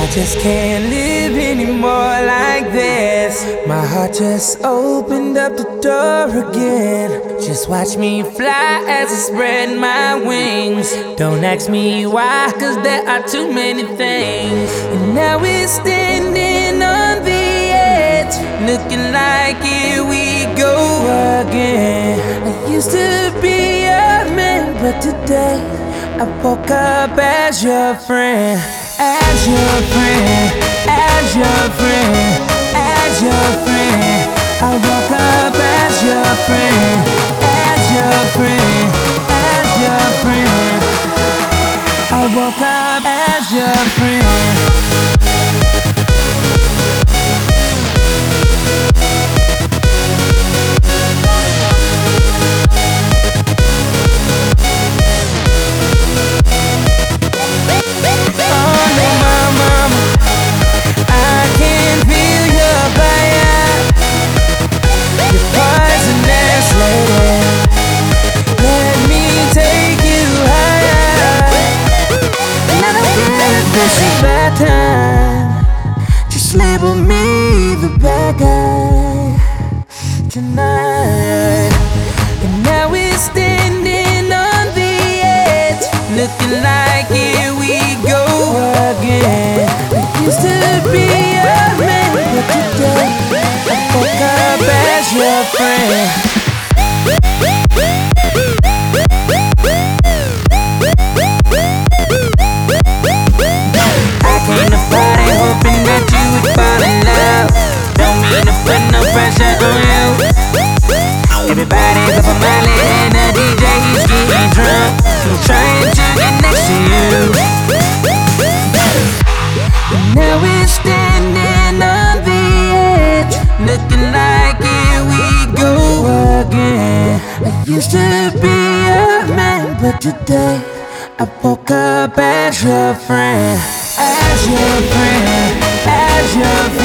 I just can't live anymore like this. My heart just opened up the door again. Just watch me fly as I spread my wings. Don't ask me why, cause there are too many things. And now we're standing on the edge, looking like here we go again. I used to be a man, but today I woke up as your friend. As your friend, as your friend, as your friend. I woke up as your friend, as your friend, as your friend. I woke up as your friend. This is bad time. Just label me the bad guy tonight. And now we're standing on the edge, looking like here we go again. I used to be a man, but today I woke up as your friend. Came to party hoping that you would fall in love. Don't mean to put no pressure on you. Everybody's up on my lid and the DJ he's getting drunk. I'm trying to get next to you. And now we're standing on the edge, looking like here we go again. I used to be a man, but today I woke up as your friend. As your friend, as your friend.